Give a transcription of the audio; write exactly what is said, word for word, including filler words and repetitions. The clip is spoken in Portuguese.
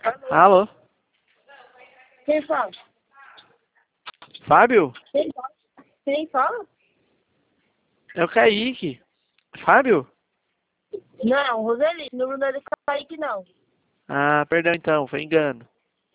Alô? Quem fala? Fábio? Quem fala? Quem fala? É o Kaique. Fábio? Não, Roseli, número não é do Kaique, não. Ah, perdão então, foi engano.